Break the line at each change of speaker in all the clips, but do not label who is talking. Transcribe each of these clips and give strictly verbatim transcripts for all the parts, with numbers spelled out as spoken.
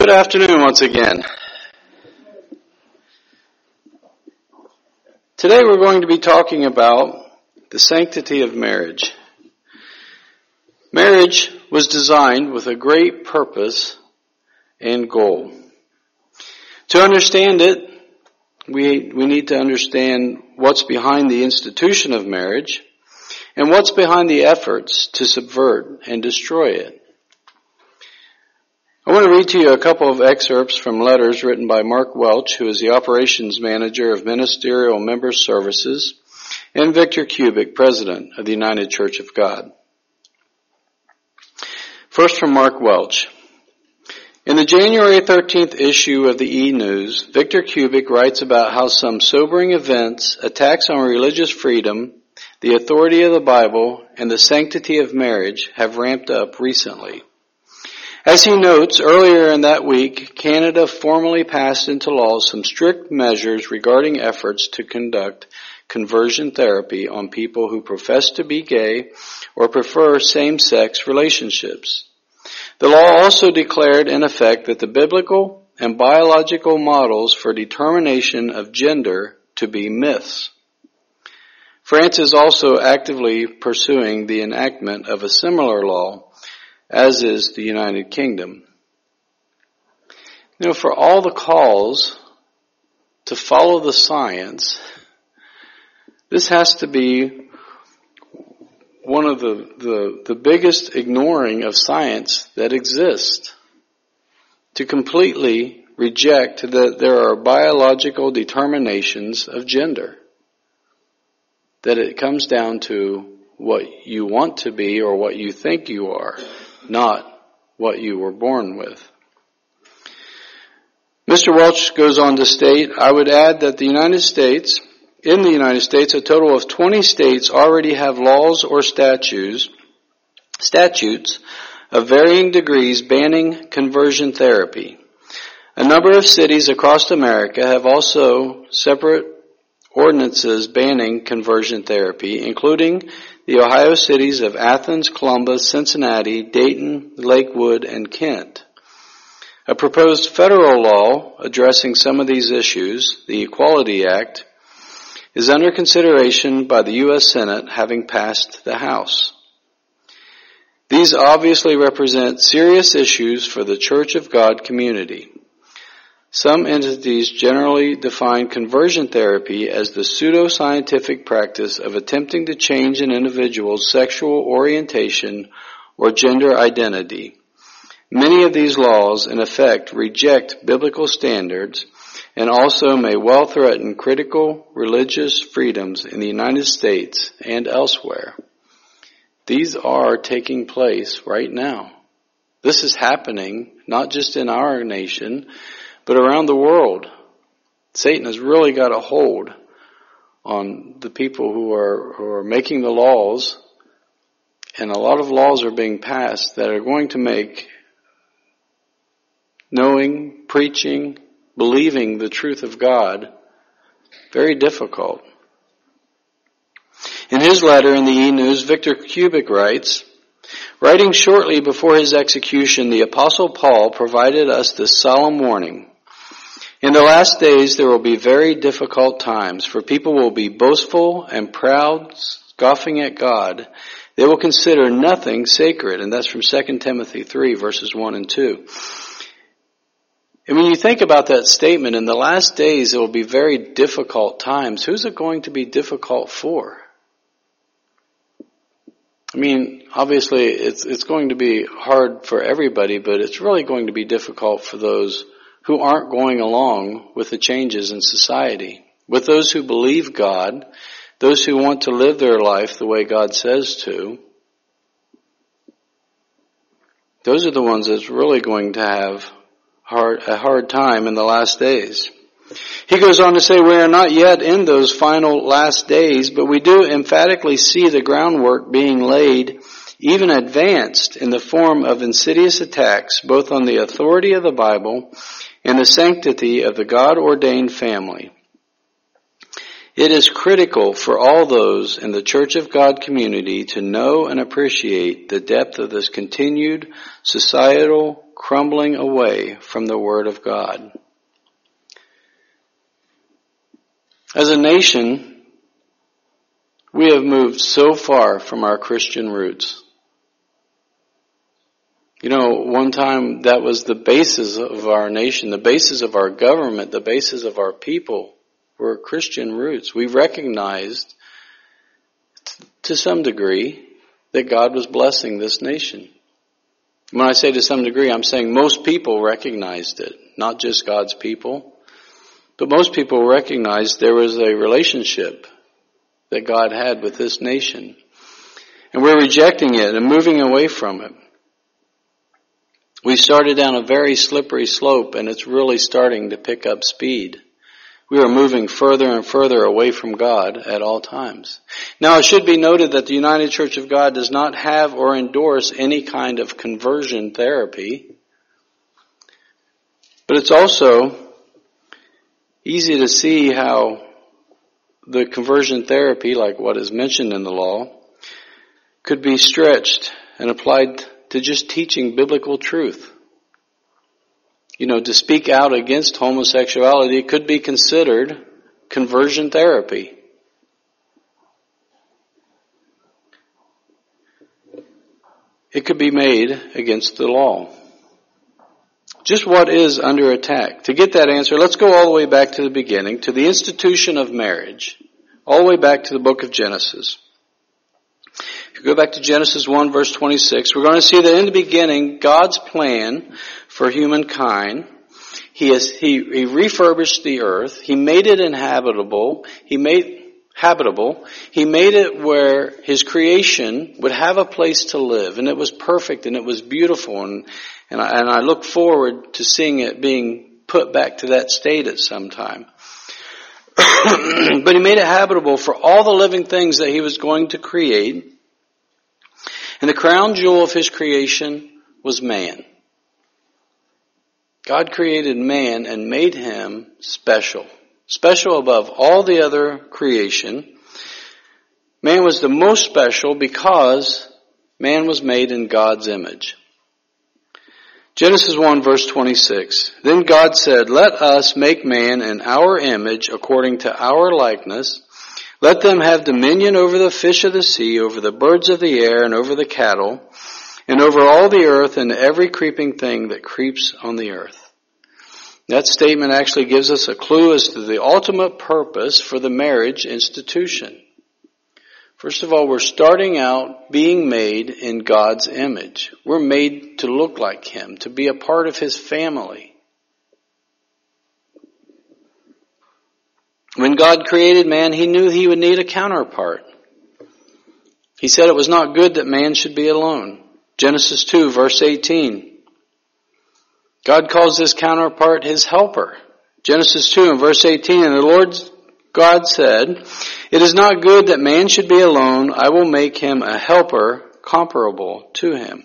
Good afternoon once again. Today we're going to be talking about the sanctity of marriage. Marriage was designed with a great purpose and goal. To understand it, we, we need to understand what's behind the institution of marriage and what's behind the efforts to subvert and destroy it. I want to read to you a couple of excerpts from letters written by Mark Welch, who is the operations manager of Ministerial Member Services, and Victor Kubik, president of the United Church of God. First from Mark Welch. In the January thirteenth issue of the E-News, Victor Kubik writes about how some sobering events, attacks on religious freedom, the authority of the Bible, and the sanctity of marriage have ramped up recently. As he notes, earlier in that week, Canada formally passed into law some strict measures regarding efforts to conduct conversion therapy on people who profess to be gay or prefer same-sex relationships. The law also declared in effect that the biblical and biological models for determination of gender to be myths. France is also actively pursuing the enactment of a similar law, as is the United Kingdom. You know, for all the calls to follow the science, this has to be one of the, the, the biggest ignoring of science that exists. To completely reject that there are biological determinations of gender. That it comes down to what you want to be or what you think you are, not what you were born with. Mister Welch goes on to state, I would add that the United States, in the United States, a total of twenty states already have laws or statutes, statutes of varying degrees banning conversion therapy. A number of cities across America have also separate ordinances banning conversion therapy, including the Ohio cities of Athens, Columbus, Cincinnati, Dayton, Lakewood, and Kent. A proposed federal law addressing some of these issues, the Equality Act, is under consideration by the U S Senate, having passed the House. These obviously represent serious issues for the Church of God community. Some entities generally define conversion therapy as the pseudo-scientific practice of attempting to change an individual's sexual orientation or gender identity. Many of these laws, in effect, reject biblical standards and also may well threaten critical religious freedoms in the United States and elsewhere. These are taking place right now. This is happening not just in our nation, but around the world. Satan has really got a hold on the people who are, who are making the laws, and a lot of laws are being passed that are going to make knowing, preaching, believing the truth of God very difficult. In his letter in the E-News, Victor Kubik writes, writing shortly before his execution, the Apostle Paul provided us this solemn warning. In the last days there will be very difficult times, for people will be boastful and proud, scoffing at God. They will consider nothing sacred, and that's from Second Timothy three, verses one and two. And when you think about that statement, in the last days there will be very difficult times, who's it going to be difficult for? I mean, obviously it's it's going to be hard for everybody, but it's really going to be difficult for those who aren't going along with the changes in society, with those who believe God, those who want to live their life the way God says to. Those are the ones that's really going to have hard, a hard time in the last days. He goes on to say, we are not yet in those final last days, but we do emphatically see the groundwork being laid, even advanced, in the form of insidious attacks, both on the authority of the Bible and the sanctity of the God-ordained family. It is critical for all those in the Church of God community to know and appreciate the depth of this continued societal crumbling away from the Word of God. As a nation, we have moved so far from our Christian roots. You know, one time that was the basis of our nation, the basis of our government, the basis of our people were Christian roots. We recognized to some degree that God was blessing this nation. When I say to some degree, I'm saying most people recognized it, not just God's people. But most people recognized there was a relationship that God had with this nation. And we're rejecting it and moving away from it. We started down a very slippery slope, and it's really starting to pick up speed. We are moving further and further away from God at all times. Now, it should be noted that the United Church of God does not have or endorse any kind of conversion therapy. But it's also easy to see how the conversion therapy, like what is mentioned in the law, could be stretched and applied to just teaching biblical truth. You know, to speak out against homosexuality could be considered conversion therapy. It could be made against the law. Just what is under attack? To get that answer, let's go all the way back to the beginning, to the institution of marriage, all the way back to the book of Genesis. If you go back to Genesis one, verse twenty-six, we're going to see that in the beginning, God's plan for humankind, He has, he, he refurbished the earth, He made it inhabitable, He made habitable, He made it where His creation would have a place to live, and it was perfect and it was beautiful, and and I, and I look forward to seeing it being put back to that state at some time. But He made it habitable for all the living things that He was going to create. And the crown jewel of His creation was man. God created man and made him special. Special above all the other creation. Man was the most special because man was made in God's image. Genesis one, verse twenty-six. Then God said, "Let us make man in our image according to our likeness. Let them have dominion over the fish of the sea, over the birds of the air, and over the cattle, and over all the earth, and every creeping thing that creeps on the earth." That statement actually gives us a clue as to the ultimate purpose for the marriage institution. First of all, we're starting out being made in God's image. We're made to look like Him, to be a part of His family. When God created man, He knew He would need a counterpart. He said it was not good that man should be alone. Genesis two, verse eighteen. God calls this counterpart His helper. Genesis two and verse eighteen, and the Lord God said, "It is not good that man should be alone. I will make him a helper comparable to him."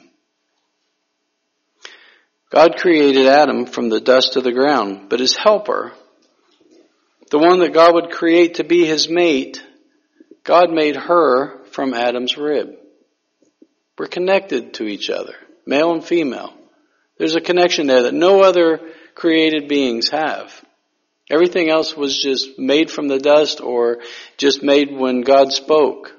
God created Adam from the dust of the ground, but his helper, the one that God would create to be his mate, God made her from Adam's rib. We're connected to each other, male and female. There's a connection there that no other created beings have. Everything else was just made from the dust or just made when God spoke.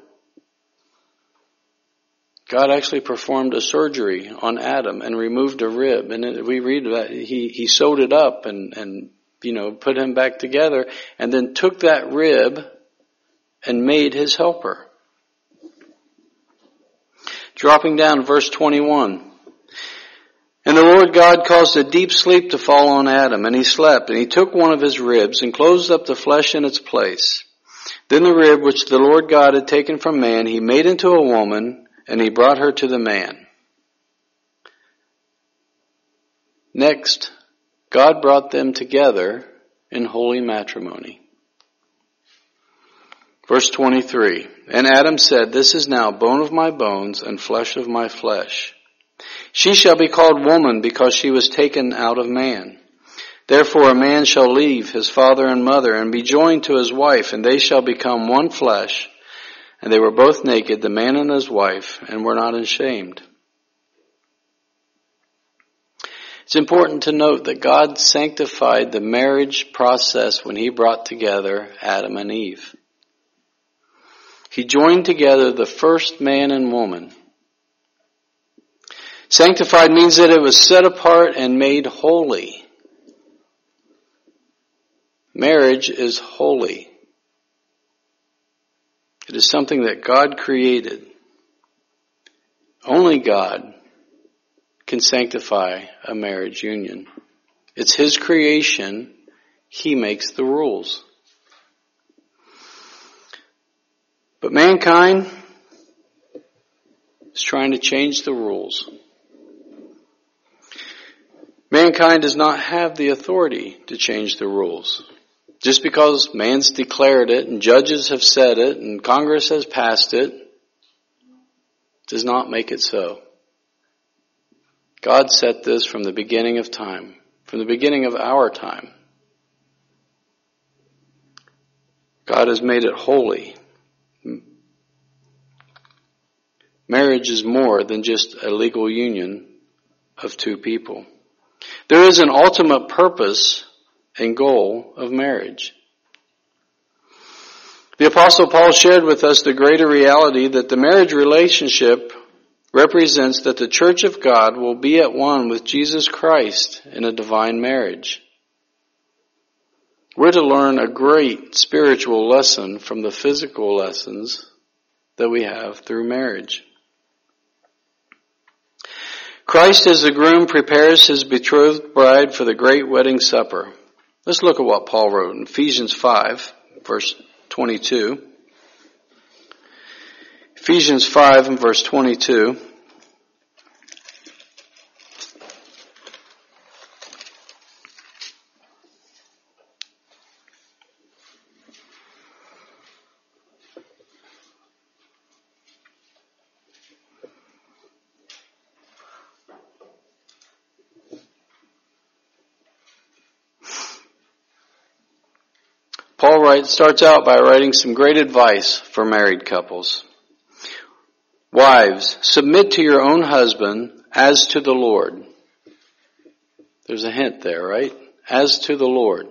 God actually performed a surgery on Adam and removed a rib. And we read that he, he sewed it up and, and, you know, put him back together and then took that rib and made his helper. Dropping down verse twenty-one. And the Lord God caused a deep sleep to fall on Adam, and he slept, and he took one of his ribs and closed up the flesh in its place. Then the rib which the Lord God had taken from man, he made into a woman, and he brought her to the man. Next, God brought them together in holy matrimony. Verse twenty-three, and Adam said, "This is now bone of my bones and flesh of my flesh. She shall be called woman because she was taken out of man. Therefore a man shall leave his father and mother and be joined to his wife, and they shall become one flesh. And they were both naked, the man and his wife, and were not ashamed." It's important to note that God sanctified the marriage process when he brought together Adam and Eve. He joined together the first man and woman. Sanctified means that it was set apart and made holy. Marriage is holy. It is something that God created. Only God can sanctify a marriage union. It's his creation. He makes the rules. But mankind is trying to change the rules. Mankind does not have the authority to change the rules. Just because man's declared it and judges have said it and Congress has passed it does not make it so. God set this from the beginning of time, from the beginning of our time. God has made it holy. Marriage is more than just a legal union of two people. There is an ultimate purpose and goal of marriage. The Apostle Paul shared with us the greater reality that the marriage relationship represents that the church of God will be at one with Jesus Christ in a divine marriage. We're to learn a great spiritual lesson from the physical lessons that we have through marriage. Christ as the groom prepares his betrothed bride for the great wedding supper. Let's look at what Paul wrote in Ephesians five, verse twenty-two. Ephesians five and verse twenty-two. Paul writes, starts out by writing some great advice for married couples. Wives, submit to your own husband as to the Lord. There's a hint there, right? As to the Lord.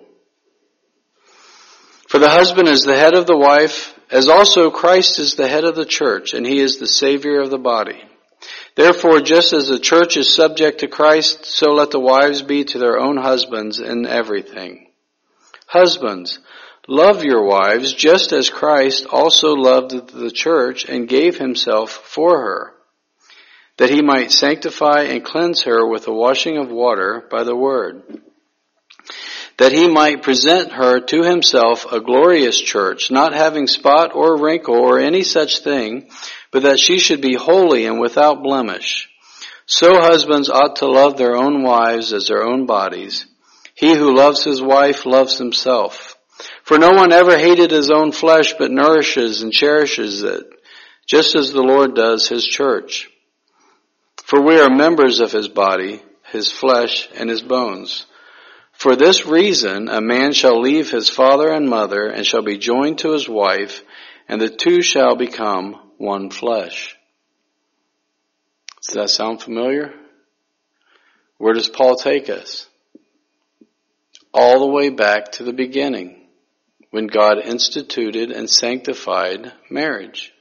For the husband is the head of the wife, as also Christ is the head of the church, and he is the Savior of the body. Therefore, just as the church is subject to Christ, so let the wives be to their own husbands in everything. Husbands, love your wives just as Christ also loved the church and gave himself for her, that he might sanctify and cleanse her with the washing of water by the word, that he might present her to himself a glorious church, not having spot or wrinkle or any such thing, but that she should be holy and without blemish. So husbands ought to love their own wives as their own bodies. He who loves his wife loves himself. For no one ever hated his own flesh, but nourishes and cherishes it, just as the Lord does his church. For we are members of his body, his flesh, and his bones. For this reason a man shall leave his father and mother, and shall be joined to his wife, and the two shall become one flesh. Does that sound familiar? Where does Paul take us? All the way back to the beginning, when God instituted and sanctified marriage.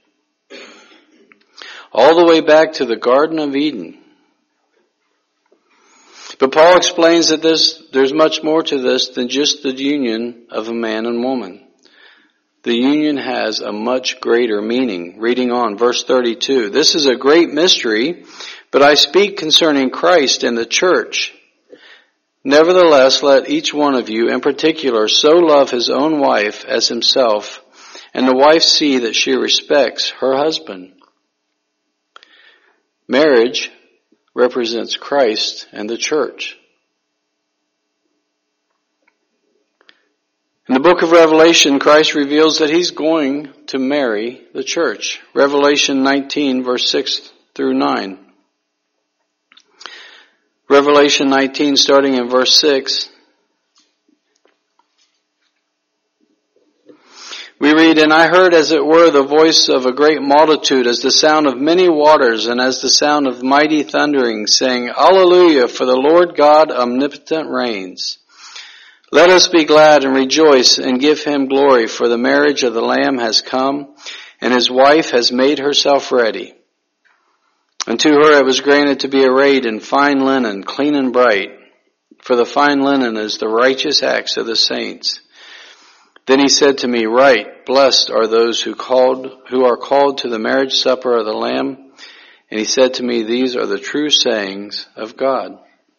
All the way back to the Garden of Eden. But Paul explains that this, there's much more to this than just the union of a man and woman. The union has a much greater meaning. Reading on, verse thirty-two. This is a great mystery, but I speak concerning Christ and the church. Nevertheless, let each one of you in particular so love his own wife as himself, and the wife see that she respects her husband. Marriage represents Christ and the church. In the book of Revelation, Christ reveals that he's going to marry the church. Revelation nineteen, verse six through nine. Revelation nineteen, starting in verse six. We read, "And I heard as it were the voice of a great multitude, as the sound of many waters, and as the sound of mighty thundering, saying, Alleluia, for the Lord God omnipotent reigns. Let us be glad and rejoice and give him glory, for the marriage of the Lamb has come, and his wife has made herself ready. And to her it was granted to be arrayed in fine linen, clean and bright, for the fine linen is the righteous acts of the saints. Then he said to me, Write, blessed are those who called, who are called to the marriage supper of the Lamb. And he said to me, These are the true sayings of God."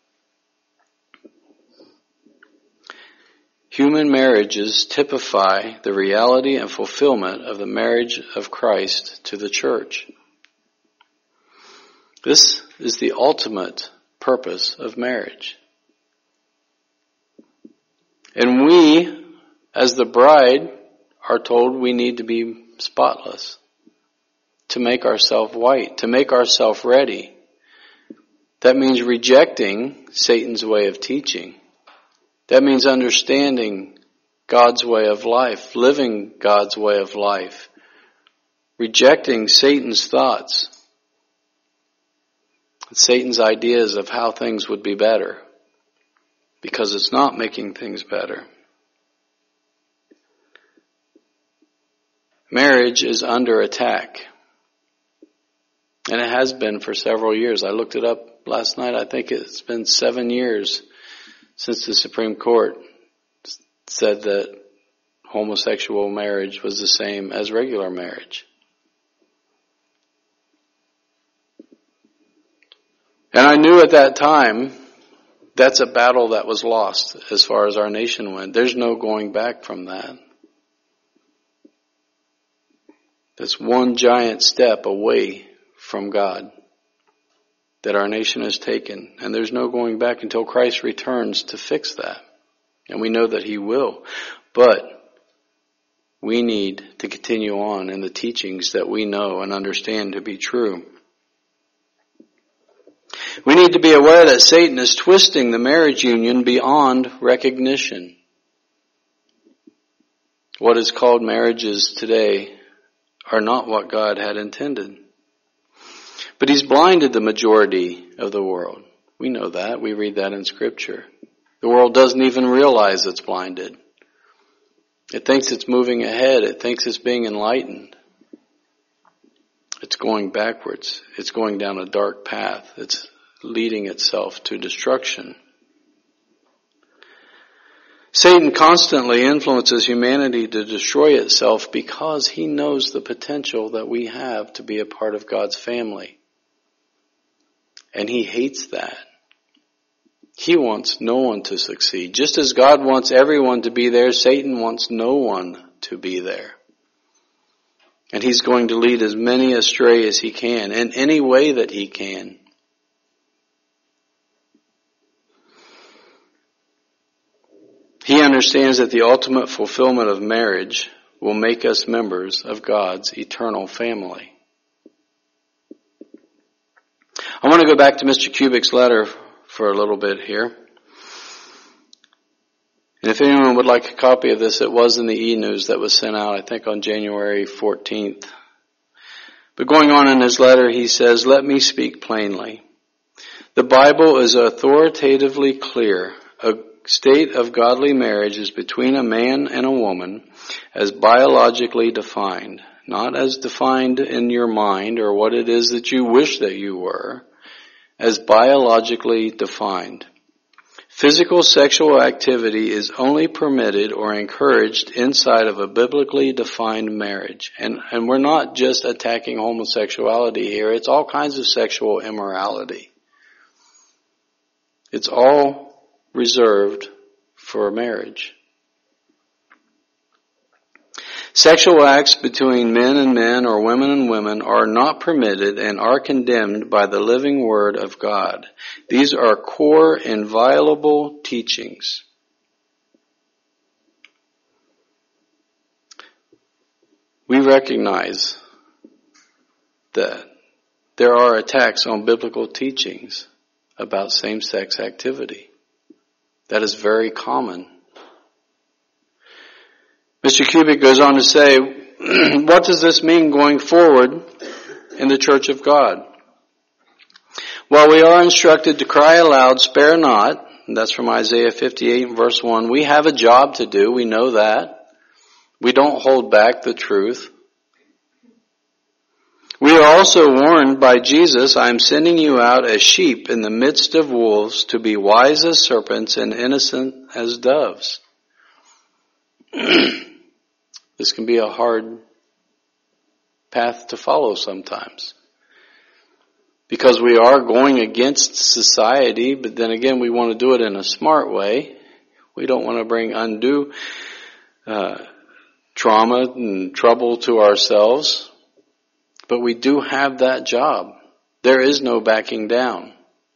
Human marriages typify the reality and fulfillment of the marriage of Christ to the church. This is the ultimate purpose of marriage. And we, as the bride, are told we need to be spotless, to make ourselves white, to make ourselves ready. That means rejecting Satan's way of teaching. That means understanding God's way of life, living God's way of life, rejecting Satan's thoughts, Satan's ideas of how things would be better, because it's not making things better. Marriage is under attack, and it has been for several years. I looked it up last night. I think it's been seven years since the Supreme Court said that homosexual marriage was the same as regular marriage. And I knew at that time that's a battle that was lost as far as our nation went. There's no going back from that. That's one giant step away from God that our nation has taken. And there's no going back until Christ returns to fix that. And we know that he will. But we need to continue on in the teachings that we know and understand to be true. We need to be aware that Satan is twisting the marriage union beyond recognition. What is called marriages today are not what God had intended. But he's blinded the majority of the world. We know that. We read that in Scripture. The world doesn't even realize it's blinded. It thinks it's moving ahead. It thinks it's being enlightened. It's going backwards. It's going down a dark path. It's leading itself to destruction. Satan constantly influences humanity to destroy itself because he knows the potential that we have to be a part of God's family. And he hates that. He wants no one to succeed. Just as God wants everyone to be there, Satan wants no one to be there. And he's going to lead as many astray as he can, in any way that he can. He understands that the ultimate fulfillment of marriage will make us members of God's eternal family. I want to go back to Mister Kubik's letter for a little bit here. And if anyone would like a copy of this, it was in the e-news that was sent out, I think, on January fourteenth. But going on in his letter, he says, "Let me speak plainly. The Bible is authoritatively clear. A state of godly marriage is between a man and a woman as biologically defined, not as defined in your mind or what it is that you wish that you were, as biologically defined. Physical sexual activity is only permitted or encouraged inside of a biblically defined marriage." And, and we're not just attacking homosexuality here. It's all kinds of sexual immorality. It's all reserved for marriage. Sexual acts between men and men or women and women are not permitted and are condemned by the living Word of God. These are core, inviolable teachings. We recognize that there are attacks on biblical teachings about same-sex activity. That is very common. Mister Kubik goes on to say, what does this mean going forward in the church of God? While we are instructed to cry aloud, spare not, and that's from Isaiah fifty-eight and verse one, we have a job to do, we know that. We don't hold back the truth. We are also warned by Jesus, I am sending you out as sheep in the midst of wolves to be wise as serpents and innocent as doves. This can be a hard path to follow sometimes. Because we are going against society, but then again we want to do it in a smart way. We don't want to bring undue uh, trauma and trouble to ourselves. But we do have that job. There is no backing down.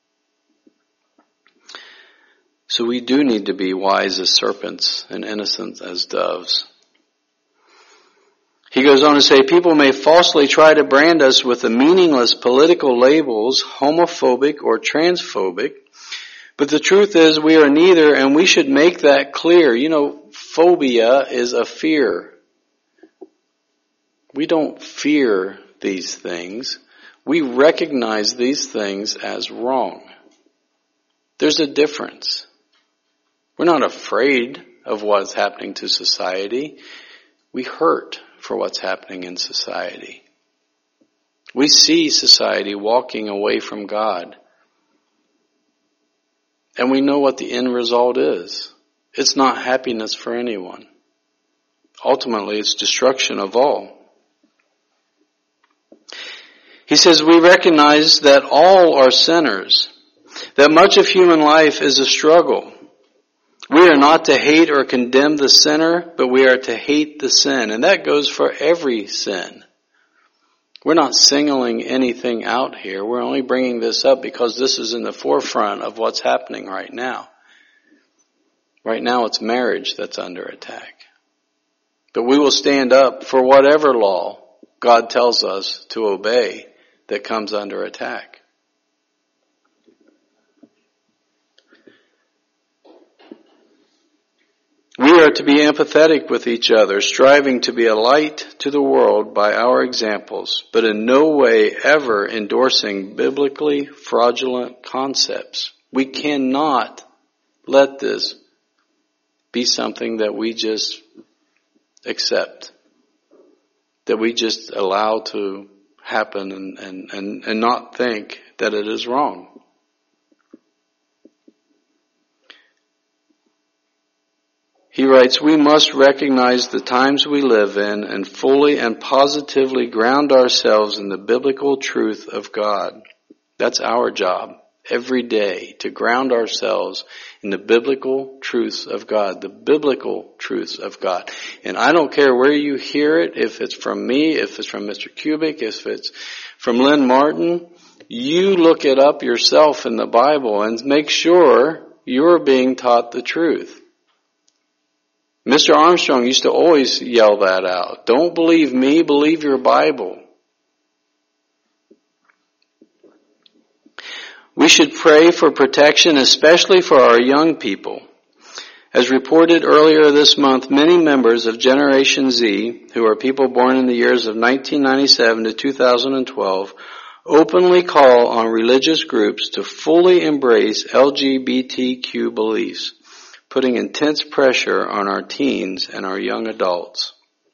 So we do need to be wise as serpents and innocent as doves. He goes on to say, people may falsely try to brand us with the meaningless political labels, homophobic or transphobic, but the truth is we are neither, and we should make that clear. You know, phobia is a fear. We don't fear these things. We recognize these things as wrong. There's a difference. We're not afraid of what's happening to society. We hurt for what's happening in society. We see society walking away from God. And we know what the end result is. It's not happiness for anyone. Ultimately, it's destruction of all. He says, we recognize that all are sinners, that much of human life is a struggle. We are not to hate or condemn the sinner, but we are to hate the sin. And that goes for every sin. We're not singling anything out here. We're only bringing this up because this is in the forefront of what's happening right now. Right now it's marriage that's under attack. But we will stand up for whatever law God tells us to obey that comes under attack. We are to be empathetic with each other, striving to be a light to the world by our examples, but in no way ever endorsing biblically fraudulent concepts. We cannot let this be something that we just accept, that we just allow to happen and, and, and, and not think that it is wrong. He writes, we must recognize the times we live in and fully and positively ground ourselves in the biblical truth of God. That's our job every day, to ground ourselves in the biblical truths of God, the biblical truths of God. And I don't care where you hear it, if it's from me, if it's from Mister Kubik, if it's from Lynn Martin, you look it up yourself in the Bible and make sure you're being taught the truth. Mister Armstrong used to always yell that out. Don't believe me, believe your Bible. We should pray for protection, especially for our young people. As reported earlier this month, many members of Generation Z, who are people born in the years of nineteen ninety-seven to two thousand twelve, openly call on religious groups to fully embrace L G B T Q beliefs, putting intense pressure on our teens and our young adults.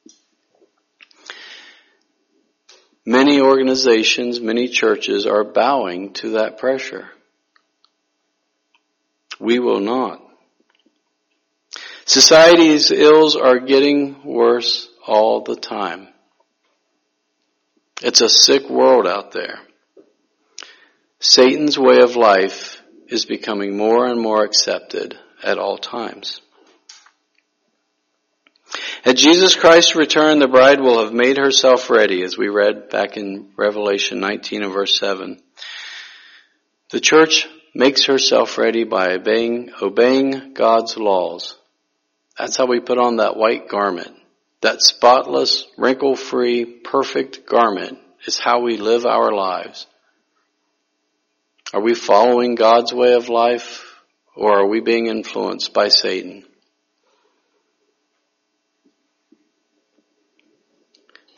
Many organizations, many churches are bowing to that pressure. We will not. Society's ills are getting worse all the time. It's a sick world out there. Satan's way of life is becoming more and more accepted at all times. At Jesus Christ's return, the bride will have made herself ready, as we read back in Revelation nineteen and verse seven. The church makes herself ready by obeying, obeying God's laws. That's how we put on that white garment. That spotless, wrinkle-free, perfect garment is how we live our lives. Are we following God's way of life, or are we being influenced by Satan?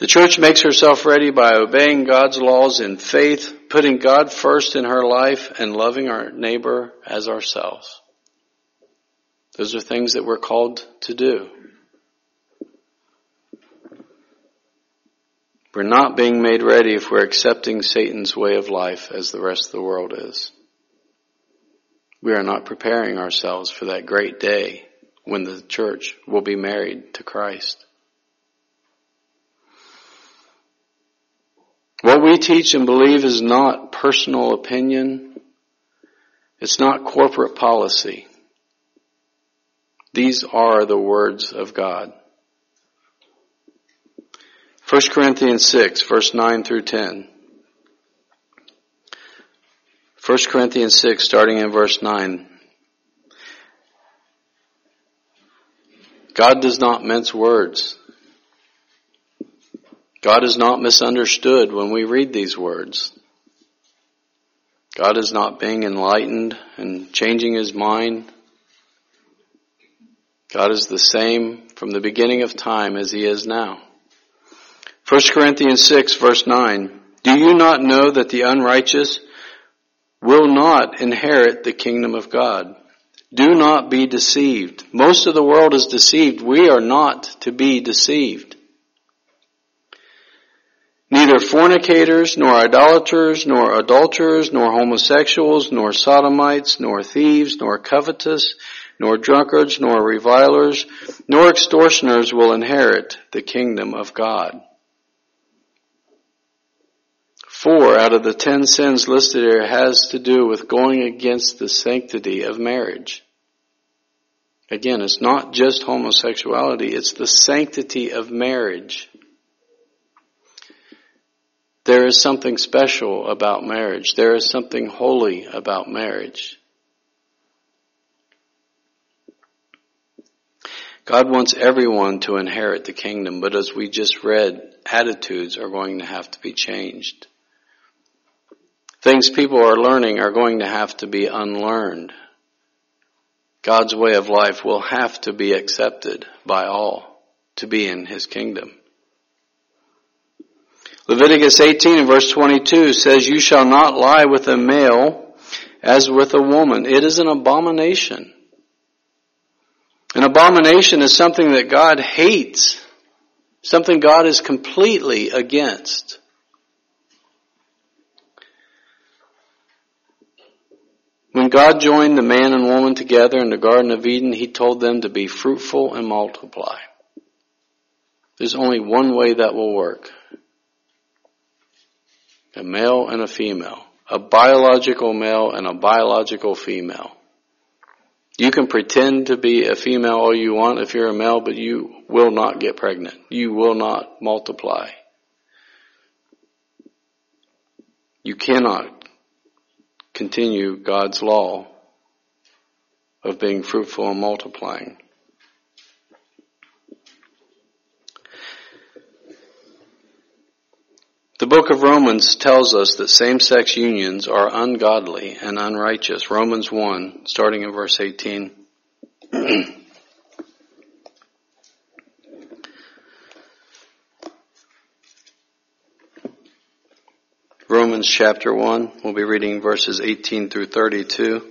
The church makes herself ready by obeying God's laws in faith, putting God first in her life, and loving our neighbor as ourselves. Those are things that we're called to do. We're not being made ready if we're accepting Satan's way of life as the rest of the world is. We are not preparing ourselves for that great day when the church will be married to Christ. What we teach and believe is not personal opinion. It's not corporate policy. These are the words of God. First Corinthians six, verse nine through ten. First Corinthians six, starting in verse nine. God does not mince words. God is not misunderstood when we read these words. God is not being enlightened and changing his mind. God is the same from the beginning of time as he is now. First Corinthians six, verse nine. Do you not know that the unrighteous will not inherit the kingdom of God? Do not be deceived. Most of the world is deceived. We are not to be deceived. Neither fornicators, nor idolaters, nor adulterers, nor homosexuals, nor sodomites, nor thieves, nor covetous, nor drunkards, nor revilers, nor extortioners will inherit the kingdom of God. Four out of the ten sins listed here has to do with going against the sanctity of marriage. Again, it's not just homosexuality, it's the sanctity of marriage. There is something special about marriage. There is something holy about marriage. God wants everyone to inherit the kingdom, but as we just read, attitudes are going to have to be changed. Things people are learning are going to have to be unlearned. God's way of life will have to be accepted by all to be in his kingdom. Leviticus eighteen and verse twenty-two says, you shall not lie with a male as with a woman. It is an abomination. An abomination is something that God hates, something God is completely against. When God joined the man and woman together in the Garden of Eden, he told them to be fruitful and multiply. There's only one way that will work. A male and a female. A biological male and a biological female. You can pretend to be a female all you want if you're a male, but you will not get pregnant. You will not multiply. You cannot continue God's law of being fruitful and multiplying. The book of Romans tells us that same-sex unions are ungodly and unrighteous. Romans one, starting in verse eighteen. Romans chapter one, we'll be reading verses eighteen through thirty-two.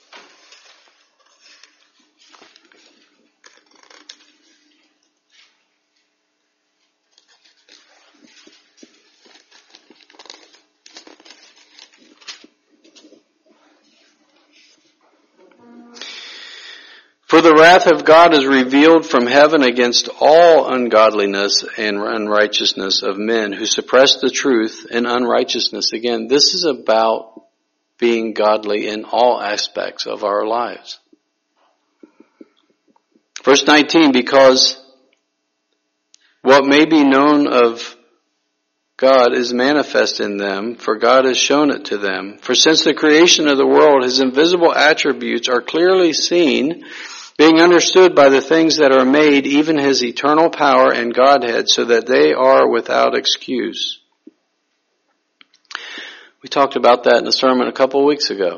For the wrath of God is revealed from heaven against all ungodliness and unrighteousness of men who suppress the truth in unrighteousness. Again, this is about being godly in all aspects of our lives. Verse nineteen, because what may be known of God is manifest in them, for God has shown it to them. For since the creation of the world, his invisible attributes are clearly seen, being understood by the things that are made, even his eternal power and Godhead, so that they are without excuse. We talked about that in a sermon a couple of weeks ago.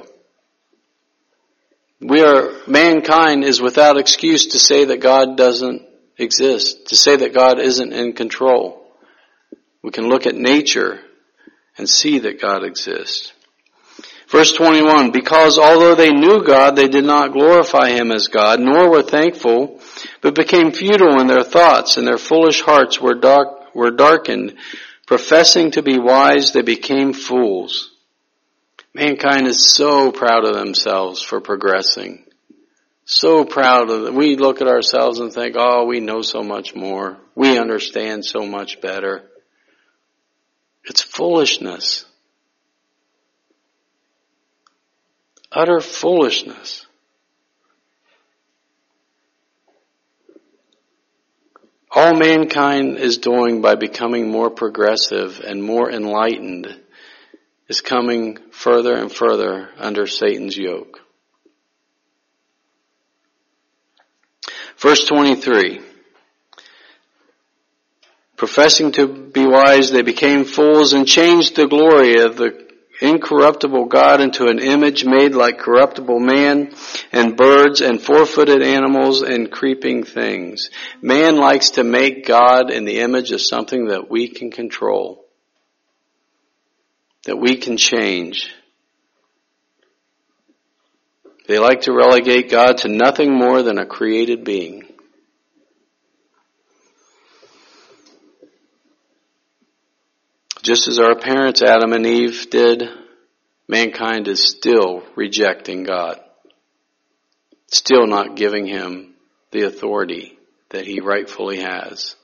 We are, mankind is without excuse to say that God doesn't exist, to say that God isn't in control. We can look at nature and see that God exists. Verse twenty-one, because although they knew God, they did not glorify him as God, nor were thankful, but became futile in their thoughts, and their foolish hearts were dark, were darkened. Professing to be wise, they became fools. Mankind is so proud of themselves for progressing. So proud of them. We look at ourselves and think, oh, we know so much more. We understand so much better. It's foolishness. Utter foolishness. All mankind is doing by becoming more progressive and more enlightened is coming further and further under Satan's yoke. Verse twenty-three. Professing to be wise, they became fools and changed the glory of the incorruptible God into an image made like corruptible man and birds and four-footed animals and creeping things. Man likes to make God in the image of something that we can control, that we can change. They like to relegate God to nothing more than a created being. Just as our parents, Adam and Eve, did, mankind is still rejecting God. Still not giving him the authority that he rightfully has.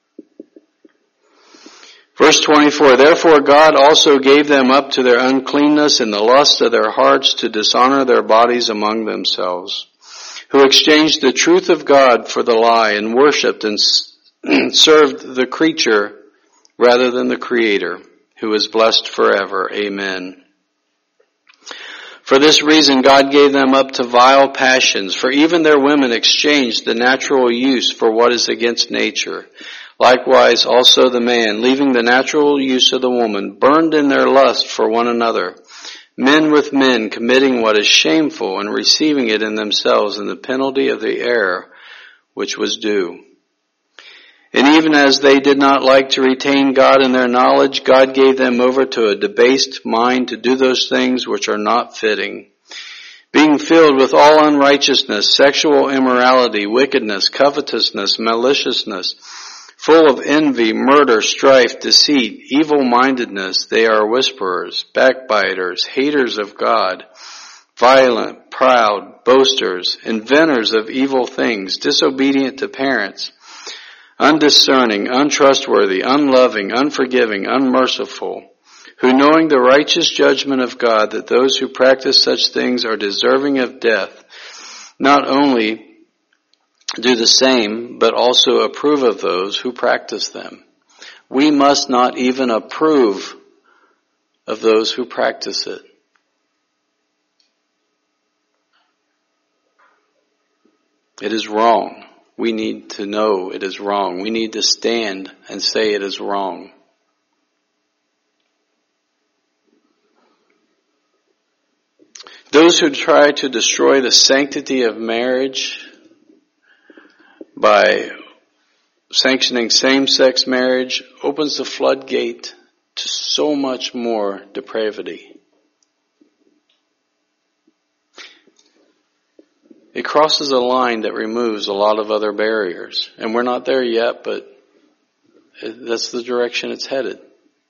Verse twenty-four, therefore God also gave them up to their uncleanness and the lust of their hearts to dishonor their bodies among themselves, who exchanged the truth of God for the lie and worshipped and served the creature rather than the Creator, who is blessed forever. Amen. For this reason God gave them up to vile passions, for even their women exchanged the natural use for what is against nature. Likewise also the man, leaving the natural use of the woman, burned in their lust for one another, men with men committing what is shameful and receiving it in themselves in the penalty of the error which was due. And even as they did not like to retain God in their knowledge, God gave them over to a debased mind to do those things which are not fitting, being filled with all unrighteousness, sexual immorality, wickedness, covetousness, maliciousness, full of envy, murder, strife, deceit, evil-mindedness. They are whisperers, backbiters, haters of God, violent, proud, boasters, inventors of evil things, disobedient to parents, undiscerning, untrustworthy, unloving, unforgiving, unmerciful, who knowing the righteous judgment of God, that those who practice such things are deserving of death, not only do the same, but also approve of those who practice them. We must not even approve of those who practice it. It is wrong. We need to know it is wrong. We need to stand and say it is wrong. Those who try to destroy the sanctity of marriage by sanctioning same-sex marriage opens the floodgate to so much more depravity. It crosses a line that removes a lot of other barriers. And we're not there yet, but that's the direction it's headed.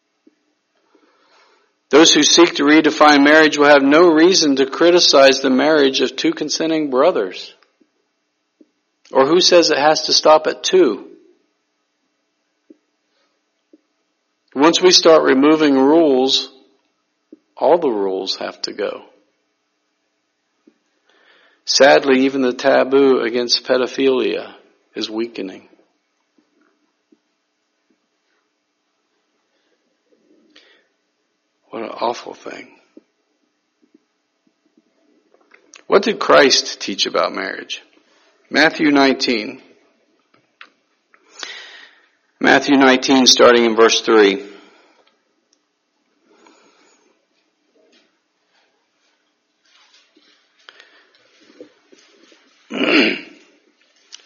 Those who seek to redefine marriage will have no reason to criticize the marriage of two consenting brothers. Or who says it has to stop at two? Once we start removing rules, all the rules have to go. Sadly, even the taboo against pedophilia is weakening. What an awful thing. What did Christ teach about marriage? Matthew nineteen. Matthew nineteen, starting in verse three.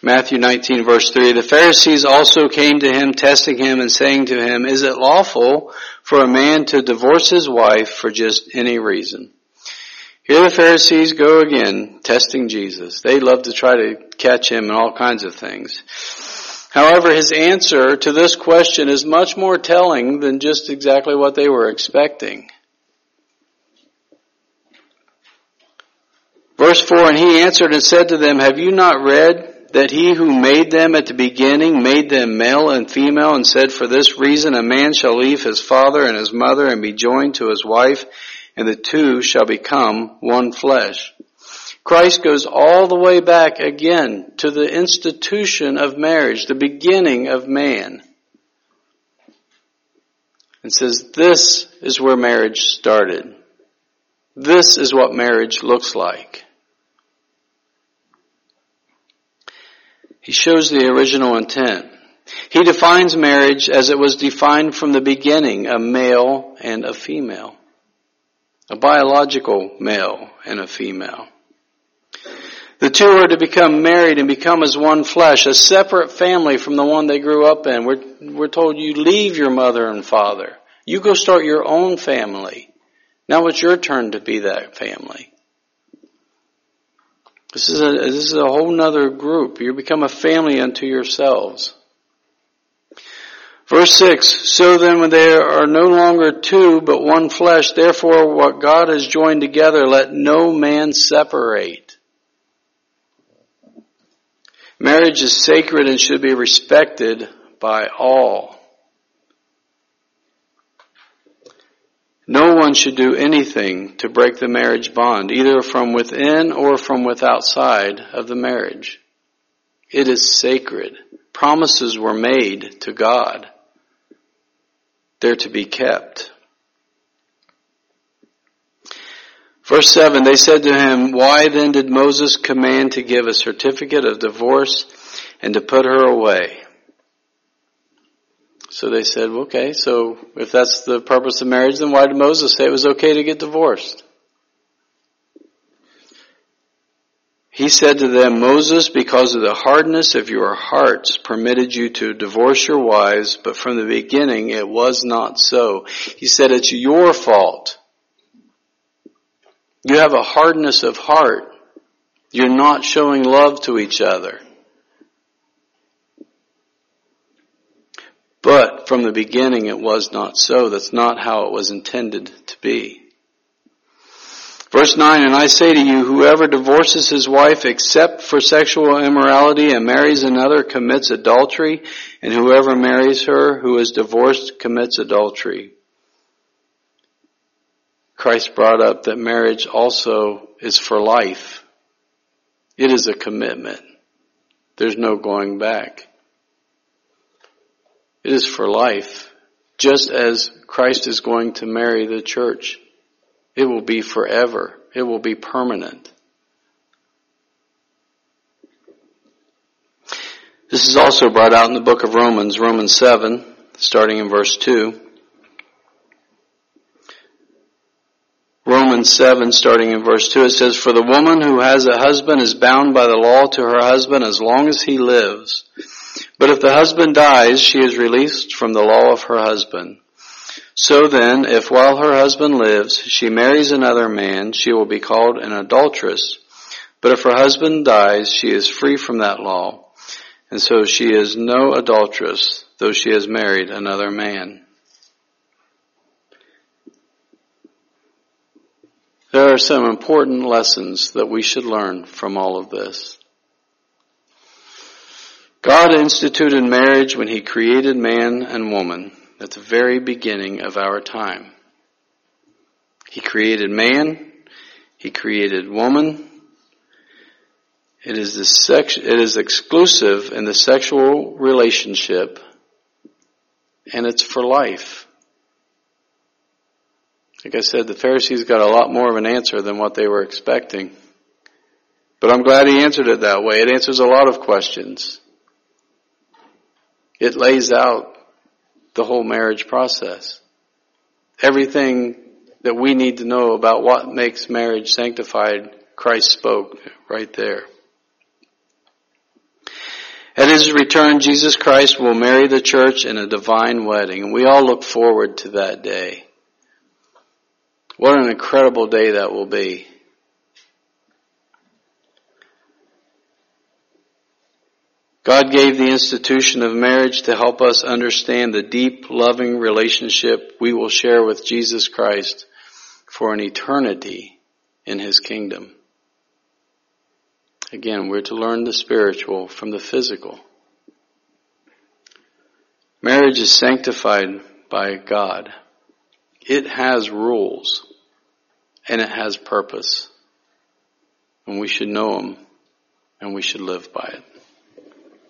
Matthew nineteen verse three, the Pharisees also came to him, testing him and saying to him, is it lawful for a man to divorce his wife for just any reason? Here the Pharisees go again, testing Jesus. They love to try to catch him in all kinds of things. However, his answer to this question is much more telling than just exactly what they were expecting. Verse four, and he answered and said to them, have you not read that he who made them at the beginning made them male and female, and said, for this reason a man shall leave his father and his mother and be joined to his wife, and the two shall become one flesh. Christ goes all the way back again to the institution of marriage, the beginning of man, and says this is where marriage started. This is what marriage looks like. He shows the original intent. He defines marriage as it was defined from the beginning, a male and a female. A biological male and a female. The two are to become married and become as one flesh, a separate family from the one they grew up in. We're, we're told you leave your mother and father. You go start your own family. Now it's your turn to be that family. This is a, this is a whole nother group. You become a family unto yourselves. Verse six, so then when they are no longer two, but one flesh, therefore what God has joined together, let no man separate. Marriage is sacred and should be respected by all. No one should do anything to break the marriage bond, either from within or from with outside of the marriage. It is sacred. Promises were made to God. They're to be kept. Verse seven, they said to him, why then did Moses command to give a certificate of divorce and to put her away? So they said, okay, so if that's the purpose of marriage, then why did Moses say it was okay to get divorced? He said to them, Moses, because of the hardness of your hearts, permitted you to divorce your wives, but from the beginning it was not so. He said, it's your fault. You have a hardness of heart. You're not showing love to each other. But from the beginning it was not so. That's not how it was intended to be. Verse nine, and I say to you, whoever divorces his wife except for sexual immorality and marries another commits adultery, and whoever marries her who is divorced commits adultery. Christ brought up that marriage also is for life. It is a commitment. There's no going back. It is for life, just as Christ is going to marry the church. It will be forever. It will be permanent. This is also brought out in the book of Romans, Romans seven, starting in verse two. Romans seven, starting in verse two, it says, for the woman who has a husband is bound by the law to her husband as long as he lives. But if the husband dies, she is released from the law of her husband. So then, if while her husband lives, she marries another man, she will be called an adulteress. But if her husband dies, she is free from that law. And so she is no adulteress, though she has married another man. There are some important lessons that we should learn from all of this. God instituted marriage when He created man and woman at the very beginning of our time. He created man. He created woman. It is the sex, it is exclusive in the sexual relationship, and it's for life. Like I said, the Pharisees got a lot more of an answer than what they were expecting. But I'm glad He answered it that way. It answers a lot of questions. It lays out the whole marriage process. Everything that we need to know about what makes marriage sanctified, Christ spoke right there. At his return, Jesus Christ will marry the church in a divine wedding, and we all look forward to that day. What an incredible day that will be. God gave the institution of marriage to help us understand the deep, loving relationship we will share with Jesus Christ for an eternity in his kingdom. Again, we're to learn the spiritual from the physical. Marriage is sanctified by God. It has rules and it has purpose. And we should know them and we should live by it.